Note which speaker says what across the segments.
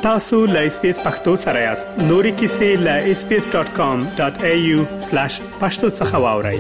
Speaker 1: tasu.lspacepakhtosarayast nori kisi.lspace.com.au/pakhtosakhawauri.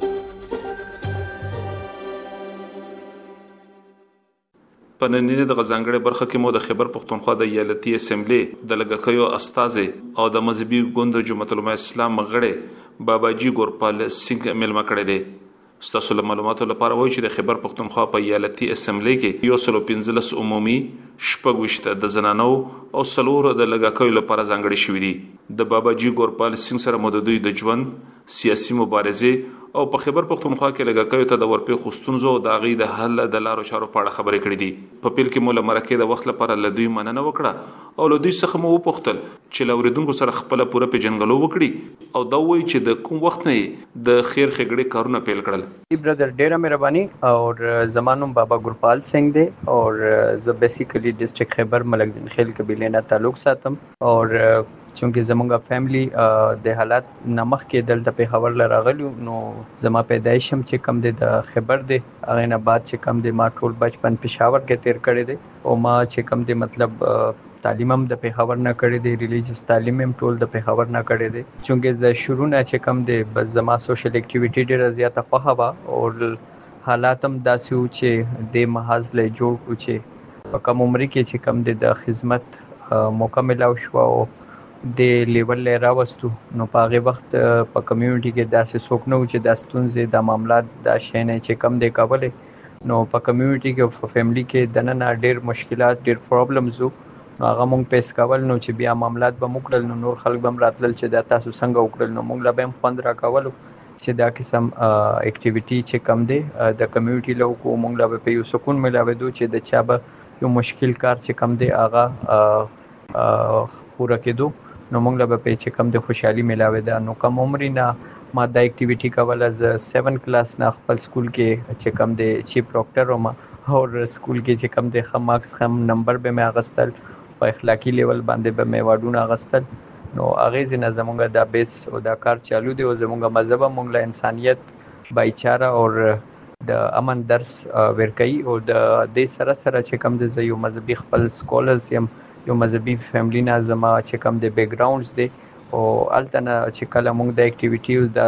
Speaker 2: پننینه د غزنګړې برخه کې مو د خیبر پښتونخوا د ایالتي اسمبلی د لګکیو استاد او د مذهبي ګوند جمعیت العلماء اسلام مغړې باباجي ګورپال سنگ ملما کړې دي. ستاسو معلوماتو لپاره وایي چې د خیبر پښتونخوا په ایالتي اسمبلی کې 115 عمومي شپږوشت د زنانو او سلور د لګکیو لپاره ځانګړي شوې دي. د باباجي ګورپال سنگ سره مددوی د ژوند سیاسي مبارزه او په خیبر پښتونخوا کې لګکیو ته د ورپې خستونزو او د غي د حل د لارو چارو په اړه خبرې کړې دي. په پیل کې مولا مرکه د وخت لپاره لدوی مننه وکړه او لدوی څخه مو وپوښتل چې لوریدونکو سره خپل پوره پیژنګلو وکړي او دا وایي چې د کوم وخت نه د خیر خګړې کارونه پیل کړل.
Speaker 3: برادر ډیره مهرباني اور زمانم بابا ګورپال سنگ دے اور ز بیسیکلی ډیسټریکټ خیبر ملک دین خیل قبیله نه تعلق ساتم اور چونکه زمونږه فیملی د حالات نمخ کې دلته په خبر لراغلو نو زما پیدایش هم چې کم د خیبر دی هغه نه بعد چې کم د ما ټول بچپن پېښور کې تیر کړی دی او ما چې کم د مطلب تعلیم هم د پېښور نه کړی دی ریلیجیس تعلیم هم ټول د پېښور نه کړی دی چونکه د شروع نه چې کم د بس زما سوشل اکټیویټی ډیره زیاته خوښه وا او حالات هم داسې و چې د محاذ له جوړ کو چې په کوم عمر کې چې کم د خدمت موقع ملاو شو او د لیول لرا وستو نو په هغه وخت په کمیونټي کې داسې څوک نه و چې د ستونزې د معاملات د شینه چې کم دی کابل نو په کمیونټي کې په فیملی کې د نن ډېر مشکلات ډېر پرابلمز وو هغه مونږ پیس کول نو چې بیا معاملات به موکل نو نور خلک به راتلل چې دا تاسو څنګه وکړل نو مونږ لا به خوند راکول چې دا قسم اکټیویټي چې کم دی د کمیونټي له کو مونږ لا به یو سکون ملاوي دو چې د چا به یو مشکل کار چې کم دی هغه پوره کېدو نو مونږ له په چې کم د خوشحالي ملاوي ده نو کم عمرنا ما دا اکټیویټي کول از 7 کلاس نه خپل سکول کې چې کم د چیف ډاکټر او سکول کې چې کم د خماکس خم نمبر به مې اغستل په اخلاقی لیول باندې به مې واډونه اغستل نو هغه زنه زمونږه دا بیس او دا کار چالو دی او زمونږه مذهب مونږ له انسانيت بایچاره او د امن درس ورکي او د دې سره سره چې کم د یو مذهبي خپل سکولرز یو مذهبي فیملی نه زما چې کم د بیک گراوندز دی او التنه چې کله موږ د اکټیویټیز د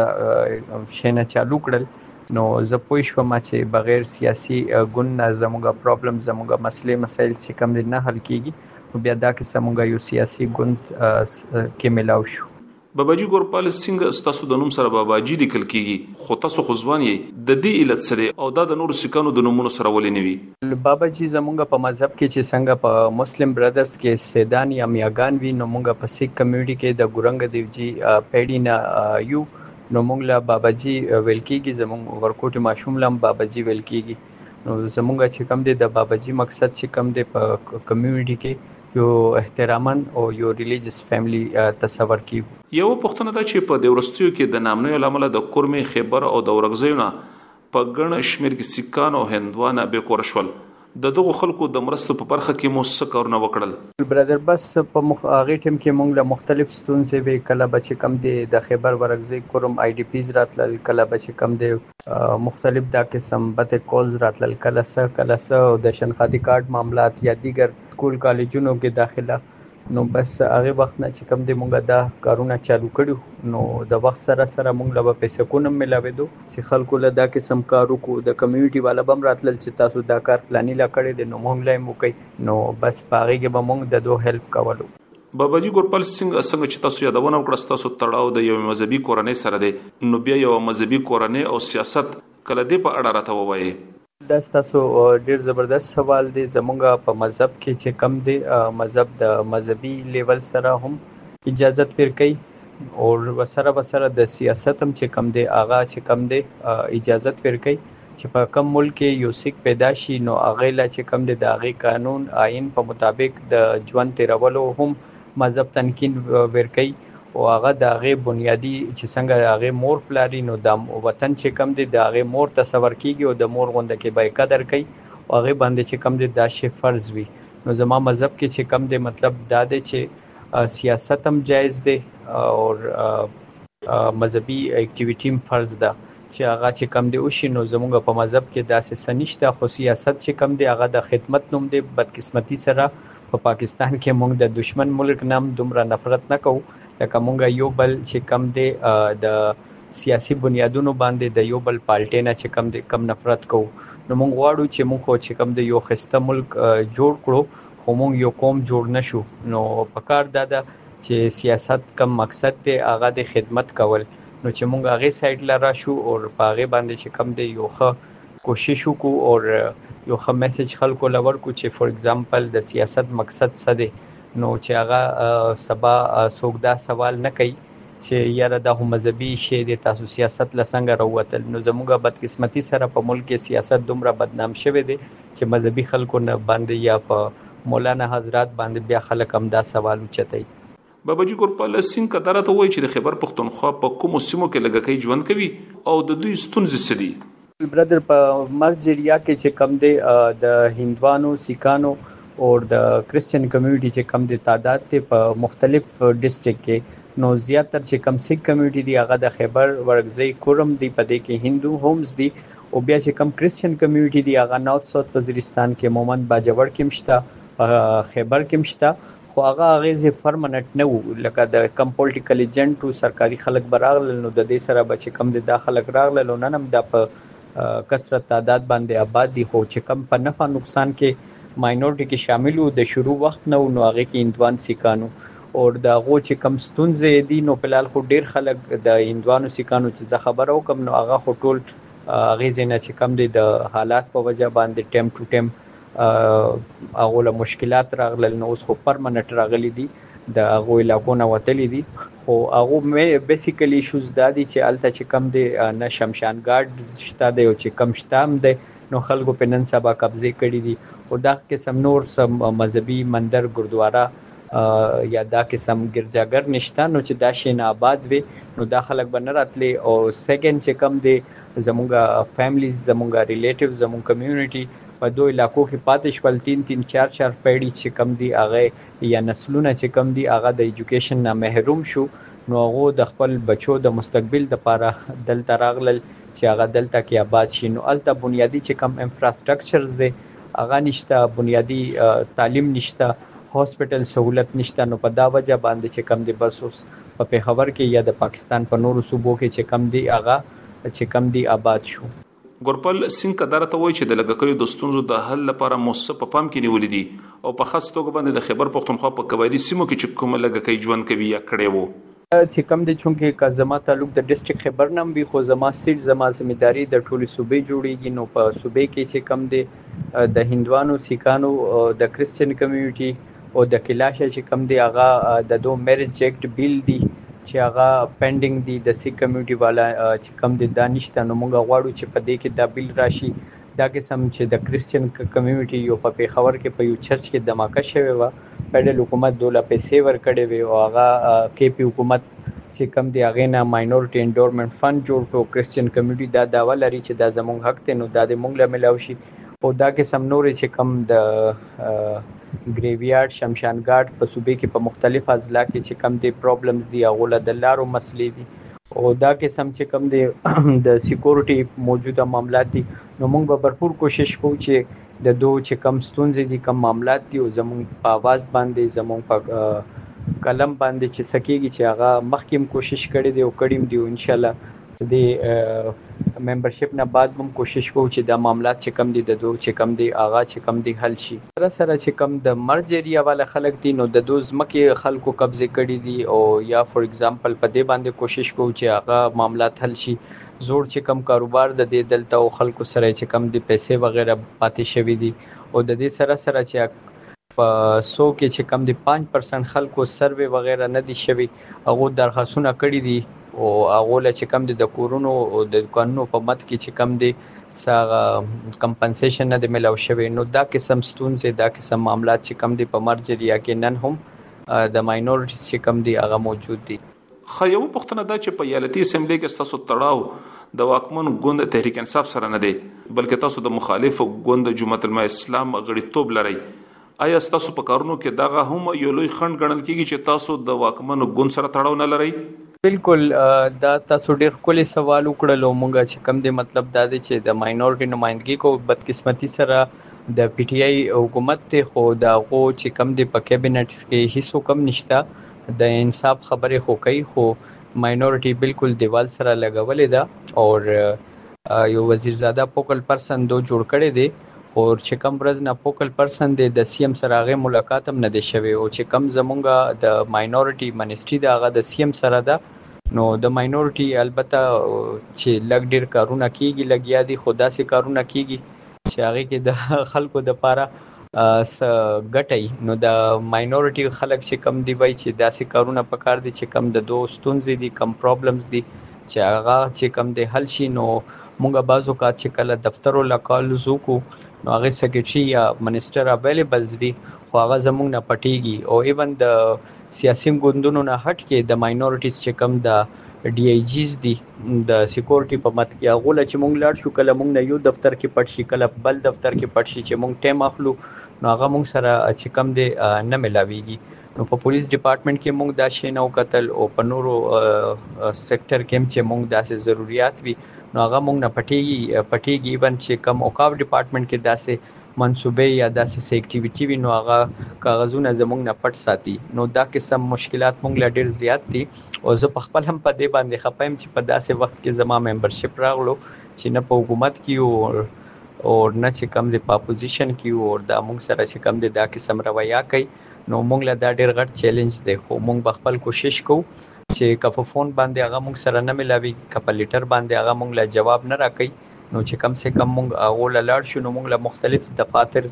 Speaker 3: شینه چالو کړل نو زه پوه شوم چې بغیر سیاسي ګوند نه زموږه پرابلم زموږه مسایل چې کم نه حل کیږي نو بیا دا کې زموږه یو سیاسي ګوند کې ملاو شو.
Speaker 2: باباجي ګورپال سنگ ستاسو د نوم سره باباجي لیکل کیږي خو تاسو خو ځوان یې د دې علت سره او د نور سکانو د نومونو سره ولې نه وي؟
Speaker 3: باباجي زمونږ په مذهب کې چې څنګه په مسلم برادرز کې سیدان یا میاګان وی نو مونږ په سیک کمیونټي کې د ګورنګ دیوجی پیډینا یو نو مونږ لا باباجي ویل کیږي زمونږ ورکوټ ماشوم لم باباجي ویل کیږي نو زمونږ چې کم دی د باباجي مقصد چې کم دی په کمیونټي کې یو احترامن او یو ریلیجیس فیملی تصور کی.
Speaker 2: یو پښتنه دا چې په دورستیو کې د نامنوي لامل د کورمې خیبر او د ورغزیونه په ګڼ شمیر کې سکان او هندوانه به کورشول دغه خلکو د مرستو په برخه کې مو څه کارونه وکړل؟
Speaker 3: برادر بس په هغه ټیم کې مونږ له مختلف ستونزې به کله بچ کم دي د خیبر ورغزي کوم آی ډی پیز راتل کله بچ کم دي مختلف دا قسم بته کولز راتل کله څه د شناختی کارت معاملات یا دیگر سکول کالجونو کې داخله نو بس هغه وخت نه چې کم دي مونږ دا کارونه چالو کړو نو د وخت سره سره مونږ له پیسې کوم ملاوي دو چې خلکو له دا قسم کارو کو د کمیونټي والا بم راتل چې تاسو دا کار پلاني لا کړی دي نو مونږ لایم وکي نو بس پاره کې به مونږ د دوه هیلپ کولو.
Speaker 2: باباجي ګورپال سنگ څنګه چې تاسو یادونه وکړه تاسو تړاو د یو مذهبي کورنۍ سره دی نو بیا یو مذهبي کورنۍ او سیاست کله دې په اړه راته ووایي؟
Speaker 3: دا تاسو ډیر زبردست سوال دی زمونږه په مذهب کې چې کم دی مذهب د مذهبي لیول سره هم اجازت ورکړي او وسره د سیاست هم چې کم دی آغا چې کم دی اجازت ورکړي چې په کوم ملک یو سیک پیدا شي نو هغه لا چې کم دی د هغه قانون آئین په مطابق د ژوند تیرولو هم مذهب تنکین ورکړي او هغه د هغه بنیادی چې څنګه هغه مور پلاری نو د وطن چې کم دی د هغه مور تصور کیږي او د مور غونډه کې به قدر کوي او هغه باندې چې کم دی دا شی فرض وي نو زما مذهب کې چې کم دی مطلب دا دی چې سیاست هم جایز دی او مذهبي اکټیویټي هم فرض ده چې هغه چې کم دی او شي نو زموږ په مذهب کې داسې سنشته خو سیاست چې کم دی هغه د خدمت نوم دی بدقسمتی سره په پاکستان کې موږ د دشمن ملک نام دومره نفرت نه کوو لکه موږ یو بل چې کم دی د سیاسي بنیادونو باندې د یو بل پالټي نه چې کم دی کم نفرت کوو. نو موږ غواړو چې موږ چې کم دی یو خسته ملک جوړ کړو خو موږ یو قوم جوړ نشو. نو پکار دا چې سیاست کم مقصد دی هغه د خدمت کول. نو چې موږ هغه سایډ لاره شو او په هغه باندې چې کم دی یو ښه کوشش وکړو او یو ښه میسج خلکو لور کو چې فور ایگزامپل د سیاست مقصد څه دی. نو چې هغه سبا څوک دا سوال نه کوي چې یاره دا هم مذهبي شی دی تاسو سیاست لسنګ راوتل. نو زموږه بدقسمتي سره په ملک کې سیاست دومره بدنام شوی دی چې مذهبي خلکو نه باندې یا په مولانا حضرات باندې بیا خلک هم دا سوال اوچتای.
Speaker 2: باباجي ګورپال سنگ کدارته وایي چې د خیبر پښتونخوا په کومو سیمو کې لږکۍ ژوند کوي او د دوی ستونزې څه دي.
Speaker 3: برادر په مرز ایریا کې چې کم دی د هندوانو سیکانو او د کرسچن کمیونټي چې کم دی تعداد ته په مختلف ډیسټریکټ کې نو زیاتره چې کم سیک کمیونټي دی هغه د خیبر ورغزي کورم دی په دې کې هندو هومز دی او بیا چې کم کرسچن کمیونټي دی هغه نارث ساوث وزیرستان کې مومن باجوړ کې مشته خیبر کې مشته خو هغه غیزه پرمننت نه وو لکه د کم پولیټیکل ایجنټ او سرکاري خلک براغل نو د دې سره بچ کم د داخلك راغله نو نن هم د په کثرت تعداد باندې آباد دي خو چې کم په نفع نقصان کې ماینورټي کې شامل وو د شروع وخت نو هغه کې هندوان سیکانو او د غو چې کم ستونزې دي نو په لال خو ډیر خلک د هندوانو سیکانو چې خبرو کم نو هغه خو ټول هغه زنه چې کم دي د حالات په وجه باندې ټیم ټو ټیم هغه له مشکلات راغلل نو اوس خو پرمننت راغلي دي د هغه علاقو نه وتلې دي او هغه مې بیسیکلی ایشوز دا دي چې الته چې کم دي نه شمشان ګارد شته دی او چې کم شتام دی نو خلکو په نن سبا قبضه کړی دي او دا قسم نور سم مذهبي مندر ګردوارا یا دا قسم ګرځاګر نشته نو چې دا شین آباد وي نو دا خلک بنه راتلي او سیکنډ چې کم دي زمونږه فیملیز زمونږه ریلیټیو زمونږ کمیونټي په دوه علاقو کې پاتې شول 3-3 4-4 پیړۍ چې کم دي هغه یا نسلونه چې کم دي هغه د ایجوکیشن نه محروم شو نو هغه د خپل بچو د مستقبل لپاره دلته راغلل چې هغه دلته کې آباد شي. نو الته بنیادی چې کم انفراستراکچرز دي هغه نشته بنیادی تعلیم نشته هاسپټل سہولت نشته نو په دا وجه باندې چې کم دي بس اوس په پیښور کې یا د پاکستان په نورو صوبو کې چې کم دي هغه چې کم دي آباد شو.
Speaker 2: ګورپال سنگ کدارته وایي چې د لږکیو د ستونزو د حل لپاره موثق په پام کې نیولې دي او په خاص توګه باندې د خیبر پښتونخوا په قبایلی سیمو کې چې کوم لږکۍ ژوند کوي یا کړي وو
Speaker 3: چې کم دي چونکې کا زما تعلق د ډیسټریکټ خیبر نام وی خو زما سیټ زما ځمېداري د ټولي صوبې جوړیږي نو په صوبې کې چې کم دي د هندوانو سیکانو د کرسچن کمیونټي او د کلاشه چې کم دي هغه د دو میریج ایکټ بیل دی چې هغه پینډینګ دي د سیک کمیونټي والا چې کم دي دانشته نو موږ غواړو چې په دې کې دا بیل راشي دا قسم چې د کرسچن کمیونټي یو په پیښور کې په یو چرچ کې دماکه شوی و فدرال حکومت دوله پیسې ورکړې وي او هغه کې پی حکومت چې کم دی هغه نه ماینورټي انډورمنت فند جوړ کړو کرسچن کمیونټي دا داوا لري چې دا زموږ حق ته نو دا د موږ له ملاوي شي او دا قسم نور چې کم د ګریویارډ شمشان ګارد په صوبې کې په مختلف اضلاع کې چې کم دي پرابلمز دي هغه له د لارو مسلې دي او دا قسم چې کم دي د سکیورټي موجوده معاملات دي نو موږ به भरपूर کوشش کوو چې د دوه چې کم ستونزې دي کم معاملات دي او زموږ په आवाज باندې زموږ په قلم باندې چې سکیږي چې هغه مخکیم کوشش کړي دي او کړیم دي ان شاء الله د ممبرشپ نه بعد هم کوشش کوو چې دا معاملات چې کم دي د دوه چې کم دي هغه چې کم دي حل شي. سره سره چې کم د مرج ایریا والا خلک دي نو د دوه ځمکې خلکو قبضه کړي دي او یا فور ایگزامپل په دې باندې کوشش کوو چې هغه معاملات حل شي. زوړ چې کم کاروبار د دې دلته او خلکو سره چې کم دي پیسې وغیرہ پاتې شوی دي او د دې سره سره چې په 100 کې چې کم دي 5% خلکو سروې وغیرہ نه دي شوی هغه درخواستونه کړي دي او هغه له چې کم دي د کورونو او د قانونو په مت کې چې کم دي سا کمپنسیشن نه دی ملاو شوی نو دا قسم ستونزې دا قسم معاملات چې کم دي په مرج ایریا کې نن هم د ماینورټیز چې کم دي هغه موجود دي.
Speaker 2: خو پښتنه دا چې په ایالتي اسمبلی کې تاسو تړاو د واکمن ګوند تحریک انصاف سره نه دی بلکې تاسو د مخالف ګوند جمعیت العلماء اسلام غړیتوب لري. آیا تاسو په کارونو کې دغه هم یو لوی خنډ ګڼل کیږي چې تاسو د واکمن ګوند سره تړاو نه لرئ؟
Speaker 3: بالکل دا تاسو ډېر ښکلی سوال وکړلو مونږ چې کم دی مطلب دا دی چې د ماینورټي نمائندګي کو بدقسمتي سره د پی ټی آی حکومت ته خو دا غو چې کم دی په کابینټ کې هیڅ کم نشته د انصاف خبره خو کوي خو ماینورټي بالکل دیوال سره لګولې ده او یو وزیرزاده پوکل پرسن دو جوړ کړي دي او چې کم ورځ نه پوکل پرسن د سی ام سره هغه ملاقات هم نه دی شوی او چې کم زمونږه د ماینورټي منسټری دا هغه د سی ام سره ده نو د ماینورټي البته چې لګ ډیر کارونه کیږي لګیا دي خدا سي کارونه کیږي چې هغه کې د خلکو د پاره ګټي نو د ماینورټي خلک چې کم دی وای چې داسې کارونه پکار دي چې کم د دوستونز دي کم پرابلمز دي چې هغه چې کم دی حل شي نو مونږه بازو کا چې کله دفتر ولا کال زوکو نو هغه سیکریټري یا منسٹر اویلیبلز دي خو هغه زمونږ نه پټيږي او ایون د سیاسي ګوندونو نه هټ کې د ماینورټیز چې کم د ډي ای جیز دي د سکیورټي په مت کې هغه چې مونږ لاړ شو کله مونږ نه یو دفتر کې پټ شي کله بل دفتر کې پټ شي چې مونږ ټیم اخلو نو هغه مونږ سره چې کم دی نه ملاويږي نو په پولیس ډپارټمنټ کې مونږ دا شی نو قتل او په نورو سېکټر کې چې مونږ داسې ضرورت وي نو هغه مونږ نه پټيږي ایون چې کم اوقاف ډپارټمنټ کې داسې منصوبې یا داسې اکټیویټي وي نو هغه کاغذونه زمونږ نه پټ ساتي نو دا قسم مشکلات مونږ لا ډیر زیات دي او زه په خپل هم په دې باندې خپایم چې په داسې وخت کې زما ممبرشپ راغلو چې نه په حکومت کې او نه چې کم دی په اپوزیشن کې او دا مونږ سره چې کم دی دا قسم رویه کوي نو مونږ له دا ډیر غټ چیلنج دی خو مونږ خپل کوشش کوو چې کپ فون باندې هغه مونږ سره نه ملاوي کپ لیټر باندې هغه مونږ له جواب نه راکړي نو چې کم سے کم مونږ هغه لاړ شو نو مونږ له مختلف دفاتر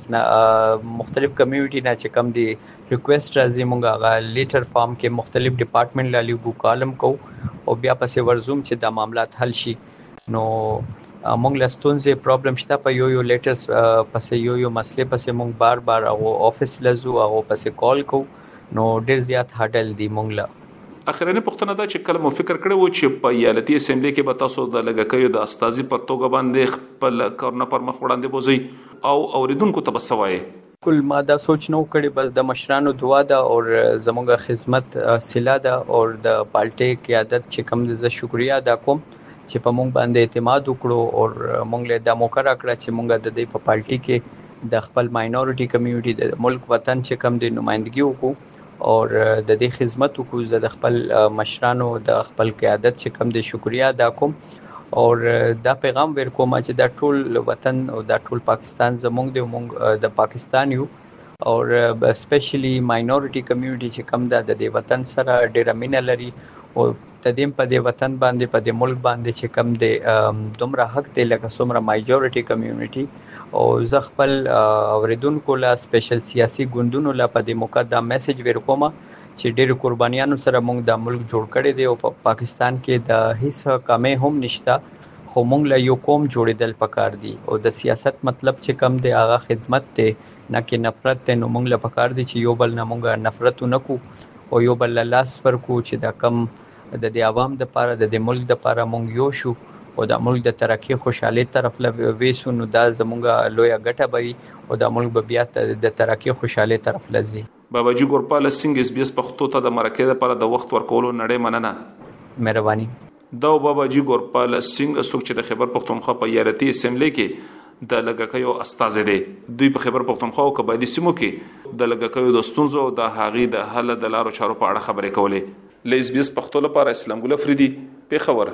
Speaker 3: نه مختلف کمیونټي نه چې کم دی ریکوست راځي مونږ هغه لیټر فارم کې مختلف ډپارټمنټ لالیو کو کالم کو او بیا پسې ورزوم چې دا معاملات حل شي نو مونږ له ستونزې پرابلم شته په یو لیټرز پسې یو مسلې پسې مونږ بار هغه افیس لزو هغه پسې کال کو نو ډیر زیات هډل دی مونږ له
Speaker 2: اخرنه پښتنه دا چې کله مو فکر کړو چې په ایالتي اسمبلی کې به تاسو د لګکیو د استاذي پر توګه باندې خپل کارونه پر مخ وړاندې بوزي او اوریدونکو ته بسوي
Speaker 3: کل ما دا سوچ نو کړی بس د مشرانو دعا ده او زموږه خدمت صله ده او د پالټي قیادت چې کوم د شکریا ادا کوم چې په مونږ باندې اعتماد وکړو او مونږ له د موقع راکړه چې مونږ د دې په پالټي کې د خپل ماینورټي کمیونټي د ملک وطن چې کوم د نمائندګي وکړو او د دې خدمت وکړو زه د خپل مشرانو د خپل قیادت چې کوم د شکریا ادا کوم او دا پیغام ورکوم چې دا ټول وطن او دا ټول پاکستان زموږ د پاکستان یو او سپیشلی ماینورټي کمیونټي چې کوم د دې وطن سره ډېر مینه لري او تدیم په دې وطن باندې په دې ملک باندې چې کوم د دومره حق دی لکه څومره ماجورټي کمیونټي او زه خپل اوریدونکو لا سپیشل سیاسي ګوندونو لا په دې موقع دا میسج ورکوم چې ډېر قربانیانو سره موږ د ملک جوړ کړی دی او په پاکستان کې د هیڅ کمې هم نشته خو موږ له یو قوم جوړېدل پکار دي او د سیاست مطلب چې کم دی هغه خدمت ته نه کې نفرت ته نو موږ له پکار دي چې یو بل نه موږ نفرت نکو او یو بل لاس پر کو چې دا کم د دې عوام د پاره د ملک د پاره مونږ یو شو او د ملک د ترقی خوشحالي طرف له وېسو نو دا زمونږه لویه ګټه به او د ملک به بیا د ترقی خوشحالي طرف لزي
Speaker 2: باباجي ګورپال سنگ اس بي اس پښتو ته د مرکه لپاره د وخت ورکولو نړۍ مننه
Speaker 3: مهرباني
Speaker 2: دا باباجي ګورپال سنگ څوک چې د خیبر پښتونخوا په ایالتي اسمبلی کې د لګکیو استاد دی دوی په خیبر پښتونخوا او قبایلی سیمو کې د لګکیو د ستونزو د هغې د حل د لارو چارو په اړه خبرې کولې لیس بیس پښتو لپاره اسلام ګل افریدي پیښور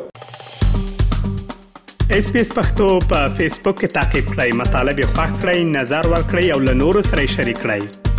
Speaker 1: اس پی اس پښتو په فیسبوک کې تا کې پلی مطلب یو فاک کړئ نظر ور کړئ او له نورو سره شریک کړئ